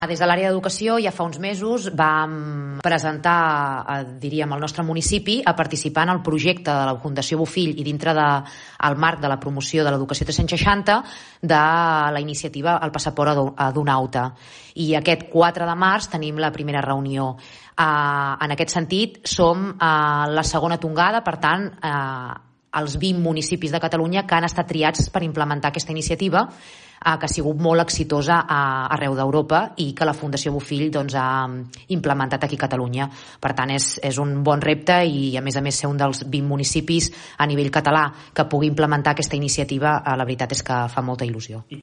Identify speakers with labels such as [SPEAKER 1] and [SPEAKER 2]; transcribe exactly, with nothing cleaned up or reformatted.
[SPEAKER 1] Des de l'àrea d'educació ja fa uns mesos vam presentar, eh, diríem, el nostre municipi a participar en el projecte de la Fundació Bofill i dintre del de, marc de la promoció de l'educació tres-cents seixanta de la iniciativa El passaport d'un aute. I aquest quatre de març tenim la primera reunió. Eh, en aquest sentit, som eh, la segona tongada, per tant, eh, els vint municipis de Catalunya que han estat triats per implementar aquesta iniciativa, eh, que ha sigut molt exitosa a, arreu d'Europa i que la Fundació Bofill doncs, ha implementat aquí a Catalunya. Per tant, és, és un bon repte i, a més a més, ser un dels vint municipis a nivell català que pugui implementar aquesta iniciativa, eh, la veritat és que fa molta il·lusió.